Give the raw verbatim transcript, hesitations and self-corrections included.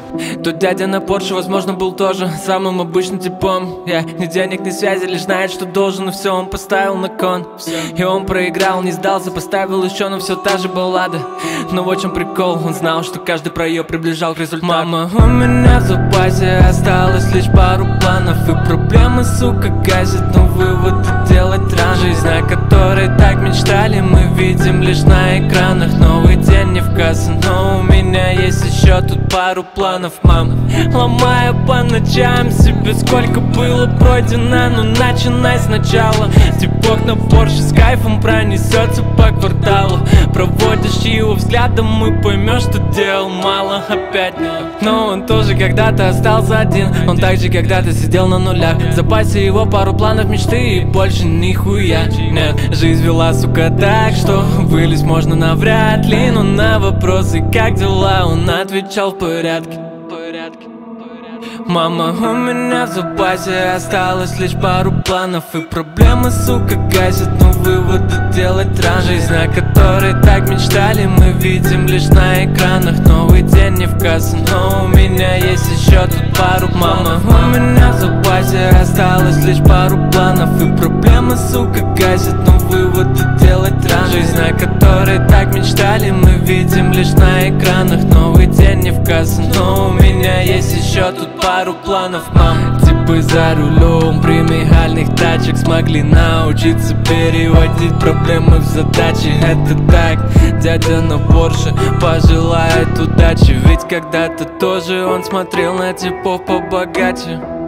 Тот дядя на Порше, возможно, был тоже самым обычным типом. Я ни денег, ни связи, лишь знает, что должен, и все он поставил на кон. И он проиграл, не сдался, поставил еще, но все та же баллада. Но вот в чем прикол, он знал, что каждый проеб приближал к результату. Мама, у меня в запасе осталось лишь пару планов, и проблемы, сука, гасят, но выводы делать рано. Жизнь, о которой так мечтали, мы видим лишь на экранах. Новый день не в кассу, но у меня есть еще тут пару планов, мам. Ломаю по ночам себе, сколько было пройдено, но начинай сначала. Типок на Порше с кайфом пронесется по кварталу. Проводишь его взглядом и поймешь, что делал мало опять. Но он тоже когда-то остался один, он так же когда-то сидел на нулях. В запасе его пару планов, мечты и больше нихуя нет. Жизнь вела, сука, так, что вылезть можно навряд ли. Но на вопросы, как дела, он отвечал в порядке. Мама, у меня в запасе осталось лишь пару планов, и проблемы, сука, гасят, но выводы делать рано. Жизнь, о которой так мечтали, мы видим лишь на экранах. Новый день не в кассу, но у меня есть еще тут пару. Мама, у меня в запасе осталось лишь пару планов, и проблемы, сука, гасят, но выводы делать рано. Жизнь, о которой так мечтали, мы видим лишь на экранах. Новый день не в кассу, но у меня есть еще тут пару планов, мам. Типы за рулем премиальных тачек смогли научиться переводить проблемы в задачи. Это так, дядя на Порше пожелает удачи, ведь когда-то тоже он смотрел на типов побогаче.